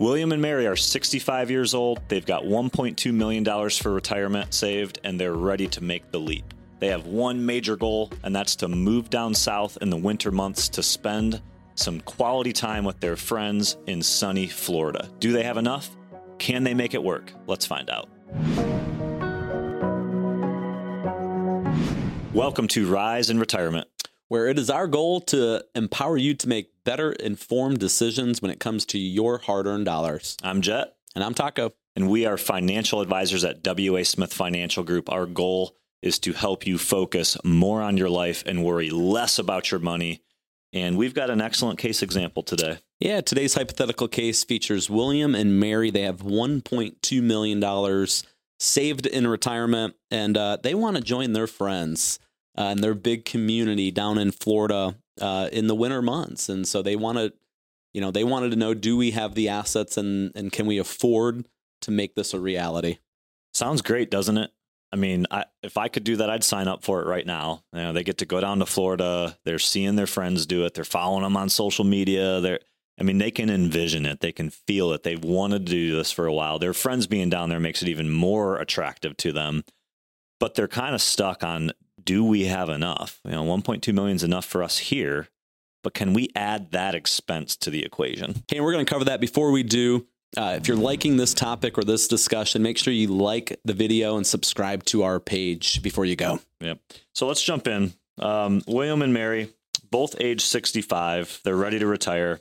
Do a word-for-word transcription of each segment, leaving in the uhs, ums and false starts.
William and Mary are sixty-five years old. They've got one point two million dollars for retirement saved, and they're ready to make the leap. They have one major goal, and that's to move down south in the winter months to spend some quality time with their friends in sunny Florida. Do they have enough? Can they make it work? Let's find out. Welcome to Rise in Retirement, where it is our goal to empower you to make better informed decisions when it comes to your hard-earned dollars. I'm Jet. And I'm Taco. And we are financial advisors at W A Smith Financial Group. Our goal is to help you focus more on your life and worry less about your money. And we've got an excellent case example today. Yeah, today's hypothetical case features William and Mary. They have one point two million dollars saved in retirement, and uh, they want to join their friends uh, and their big community down in Florida uh, in the winter months. And so they want to, you know, they wanted to know, do we have the assets and, and can we afford to make this a reality? Sounds great, doesn't it? I mean, I, if I could do that, I'd sign up for it right now. You know, they get to go down to Florida. They're seeing their friends do it. They're following them on social media. They're, I mean, they can envision it. They can feel it. They've wanted to do this for a while. Their friends being down there makes it even more attractive to them. But they're kind of stuck on, do we have enough? You know, one point two million is enough for us here, but can we add that expense to the equation? Okay, we're going to cover that. Before we do, Uh, if you're liking this topic or this discussion, make sure you like the video and subscribe to our page before you go. Yep. So let's jump in. Um, William and Mary, both age sixty-five. They're ready to retire.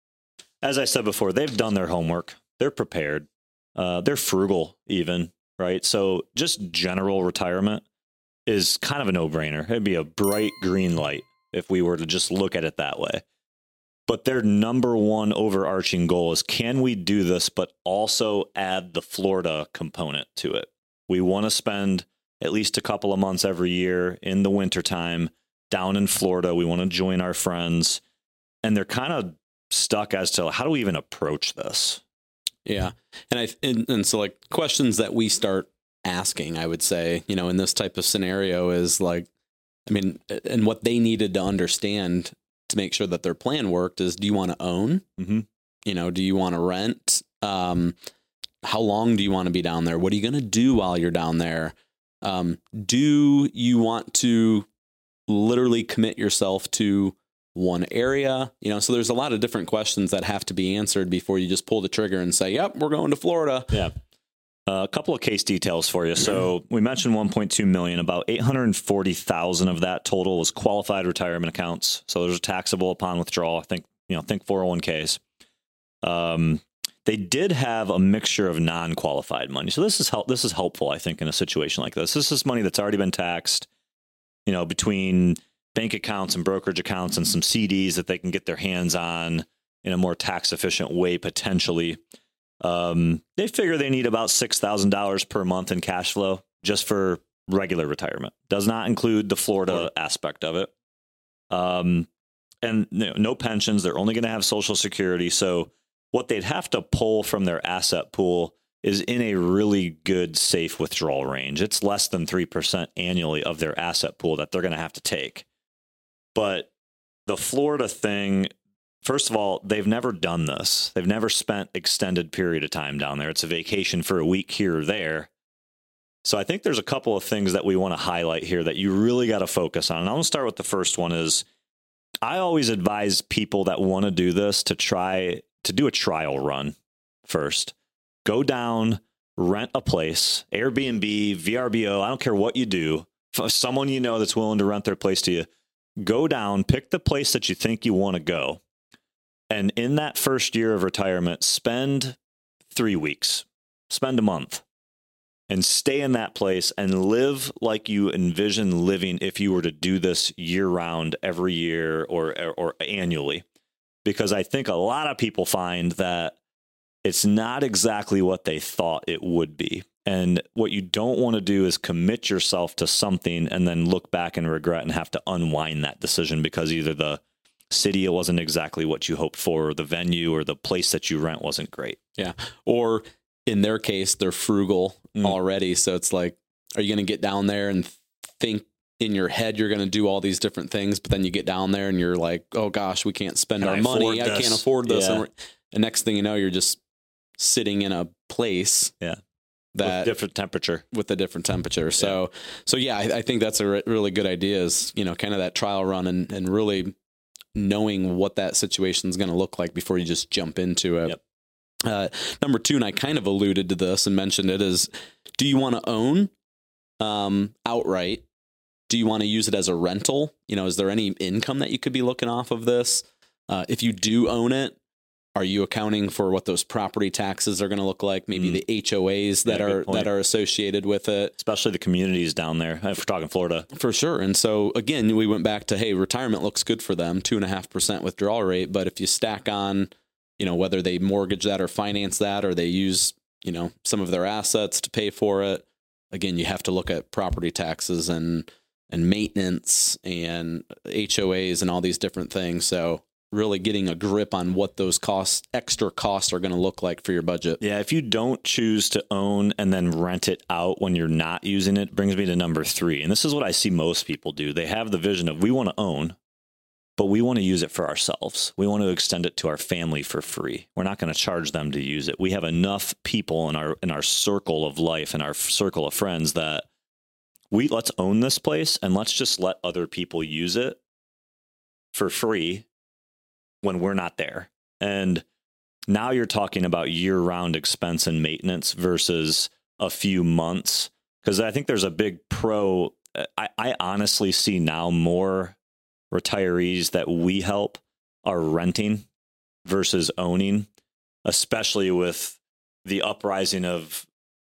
As I said before, they've done their homework. They're prepared. Uh, they're frugal even, right? So just general retirement is kind of a no-brainer. It'd be a bright green light if we were to just look at it that way. But their number one overarching goal is, can we do this, but also add the Florida component to it? We want to spend at least a couple of months every year in the wintertime down in Florida. We want to join our friends. And they're kind of stuck as to, how do we even approach this? Yeah. And I and, and so like questions that we start asking, I would say, you know, in this type of scenario is like, I mean, and what they needed to understand to make sure that their plan worked is, do you want to own? Mm-hmm. You know, do you want to rent? Um, how long do you want to be down there? What are you going to do while you're down there? Um, do you want to literally commit yourself to one area? You know, so there's a lot of different questions that have to be answered before you just pull the trigger and say, yep, we're going to Florida. Yeah. Uh, a couple of case details for you. So we mentioned one point two million, about eight hundred forty thousand of that total was qualified retirement accounts. So those are taxable upon withdrawal. I think, you know, think four oh one k's. Um, they did have a mixture of non-qualified money. So this is help. This is helpful, I think, in a situation like this. This is money that's already been taxed, you know, between bank accounts and brokerage accounts and some C Ds that they can get their hands on in a more tax efficient way, potentially. Um, they figure they need about six thousand dollars per month in cash flow just for regular retirement. Does not include the Florida Florida. aspect of it. Um, and you know, no pensions. They're only going to have Social Security. So what they'd have to pull from their asset pool is in a really good, safe withdrawal range. It's less than three percent annually of their asset pool that they're going to have to take. But the Florida thing, first of all, they've never done this. They've never spent extended period of time down there. It's a vacation for a week here or there. So I think there's a couple of things that we want to highlight here that you really got to focus on. And I'm going to start with the first one is, I always advise people that want to do this to try to do a trial run first. Go down, rent a place, Airbnb, V R B O, I don't care what you do. If someone you know that's willing to rent their place to you, go down, pick the place that you think you want to go. And in that first year of retirement, spend three weeks, spend a month, and stay in that place and live like you envision living if you were to do this year round, every year or, or annually. Because I think a lot of people find that it's not exactly what they thought it would be. And what you don't want to do is commit yourself to something and then look back and regret and have to unwind that decision because either the city it wasn't exactly what you hoped for, or the venue or the place that you rent wasn't great. Yeah. Or in their case, they're frugal mm. already. So it's like, are you going to get down there and think in your head you're going to do all these different things, but then you get down there and you're like, oh gosh, we can't spend Can our I money. I this? can't afford this. Yeah. And, and next thing you know, you're just sitting in a place Yeah. that with different temperature. with a different temperature. So, so yeah, I, I think that's a re- really good idea is, you know, kind of that trial run and, and really knowing what that situation is going to look like before you just jump into it. Yep. Uh, number two, and I kind of alluded to this and mentioned it, is do you want to own um, outright? Do you want to use it as a rental? You know, is there any income that you could be looking off of this? Uh, if you do own it, are you accounting for what those property taxes are going to look like? Maybe mm. the H O As that yeah, are that are associated with it, especially the communities down there. If we're talking Florida, for sure. And so again, we went back to hey, retirement looks good for them, two and a half percent withdrawal rate. But if you stack on, you know, whether they mortgage that or finance that, or they use, you know, some of their assets to pay for it, again, you have to look at property taxes and and maintenance and H O As and all these different things. So really getting a grip on what those costs, extra costs are going to look like for your budget. Yeah. If you don't choose to own and then rent it out when you're not using it, brings me to number three. And this is what I see most people do. They have the vision of we want to own, but we want to use it for ourselves. We want to extend it to our family for free. We're not going to charge them to use it. We have enough people in our, in our circle of life and our circle of friends that we let's own this place and let's just let other people use it for free when we're not there. And now you're talking about year-round expense and maintenance versus a few months. Because I think there's a big pro. I, I honestly see now more retirees that we help are renting versus owning, especially with the uprising of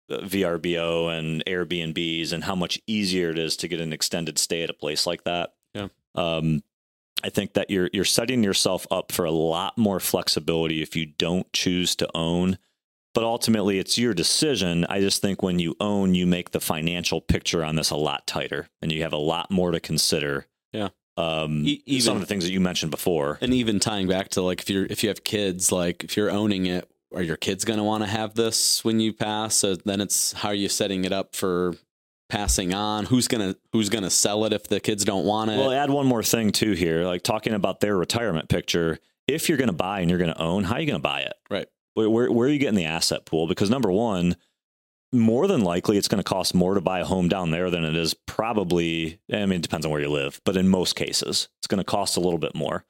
V R B O and Airbnbs and how much easier it is to get an extended stay at a place like that. Yeah. Um, I think that you're you're setting yourself up for a lot more flexibility if you don't choose to own, but ultimately it's your decision. I just think when you own, you make the financial picture on this a lot tighter and you have a lot more to consider. Yeah. Um, e- even, some of the things that you mentioned before. And even tying back to like, if you're, if you have kids, like if you're owning it, are your kids going to want to have this when you pass? So then it's how are you setting it up for passing on? Who's going to, who's going to sell it if the kids don't want it? Well, add one more thing too here, like talking about their retirement picture. If you're going to buy and you're going to own, how are you going to buy it? Right. Where, where, where are you getting the asset pool? Because number one, more than likely it's going to cost more to buy a home down there than it is probably, I mean, it depends on where you live, but in most cases, it's going to cost a little bit more.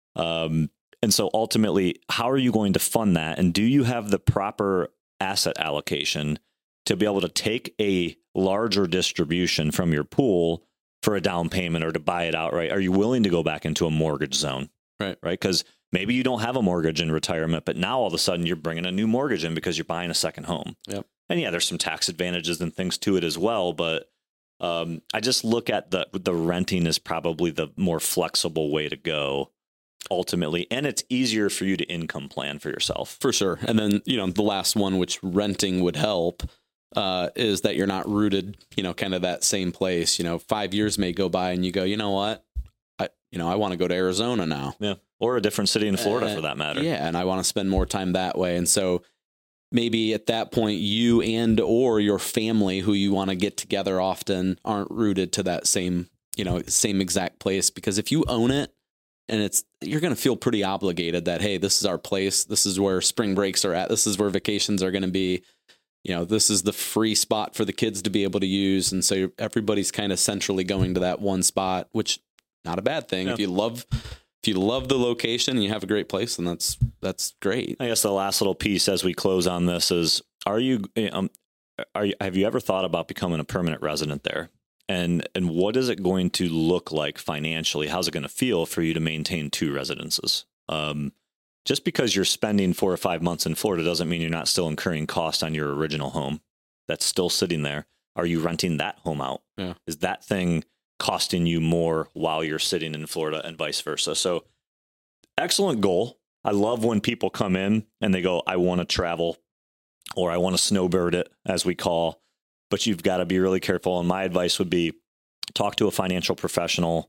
Um, and so ultimately, how are you going to fund that? And do you have the proper asset allocation to be able to take a larger distribution from your pool for a down payment or to buy it outright? Are you willing to go back into a mortgage zone? Right. Right. Because maybe you don't have a mortgage in retirement, but now all of a sudden you're bringing a new mortgage in because you're buying a second home. Yep. And yeah, there's some tax advantages and things to it as well. But um, I just look at the the renting is probably the more flexible way to go ultimately. And it's easier for you to income plan for yourself. For sure. And then, you know, the last one, which renting would help, uh, is that you're not rooted, you know, kind of that same place. You know, five years may go by and you go, you know what? I, you know, I want to go to Arizona now. Yeah. Or a different city in Florida uh, for that matter. Yeah. And I want to spend more time that way. And so maybe at that point, you and or your family who you want to get together often aren't rooted to that same, you know, same exact place. Because if you own it and it's, you're going to feel pretty obligated that, hey, this is our place. This is where spring breaks are at. This is where vacations are going to be. You know, this is the free spot for the kids to be able to use. And so everybody's kind of centrally going to that one spot, which not a bad thing. Yeah. If you love If you love the location and you have a great place, then that's that's great. I guess the last little piece as we close on this is: Are you um, are you, have you ever thought about becoming a permanent resident there? And and what is it going to look like financially? How's it going to feel for you to maintain two residences? Um, just because you're spending four or five months in Florida doesn't mean you're not still incurring cost on your original home that's still sitting there. Are you renting that home out? Yeah. Is that thing costing you more while you're sitting in Florida and vice versa? So excellent goal. I love when people come in and they go, I want to travel or I want to snowbird it, as we call, but you've got to be really careful. And my advice would be talk to a financial professional,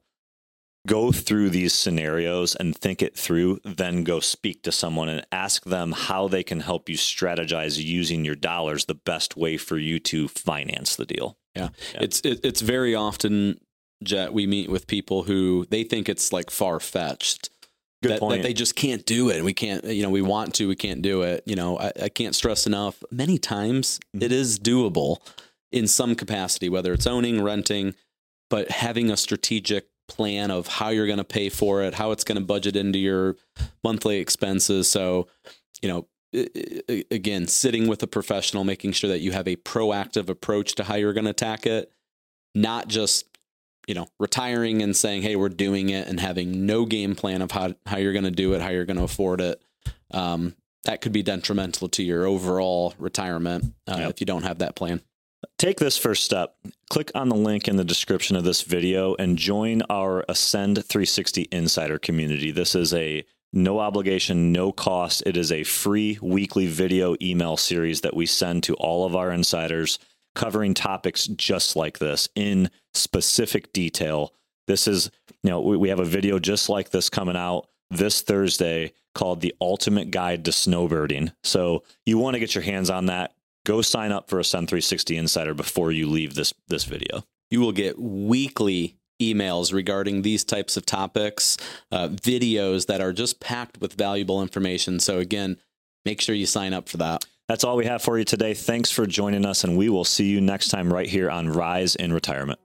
go through these scenarios and think it through, then go speak to someone and ask them how they can help you strategize using your dollars the best way for you to finance the deal. Yeah. yeah. It's, it, it's very often, Jet, we meet with people who they think it's like far-fetched Good that, point. that they just can't do it. We can't, you know, we want to, we can't do it. You know, I, I can't stress enough. Many times mm-hmm. it is doable in some capacity, whether it's owning, renting, but having a strategic plan of how you're going to pay for it, how it's going to budget into your monthly expenses. So, you know, again, sitting with a professional, making sure that you have a proactive approach to how you're going to attack it, not just, you know, retiring and saying, hey, we're doing it, and having no game plan of how, how you're going to do it, how you're going to afford it. Um, that could be detrimental to your overall retirement uh, yep. if you don't have that plan. Take this first step. Click on the link in the description of this video and join our Ascend three sixty Insider community. This is a no obligation, no cost. It is a free weekly video email series that we send to all of our insiders, covering topics just like this in specific detail. This is, you know, we, we have a video just like this coming out this Thursday called The Ultimate Guide to Snowbirding. So you want to get your hands on that. Go sign up for Ascend three sixty Insider before you leave this this video. You will get weekly emails regarding these types of topics, uh, videos that are just packed with valuable information. So again, make sure you sign up for that. That's all we have for you today. Thanks for joining us, and we will see you next time right here on Rise in Retirement.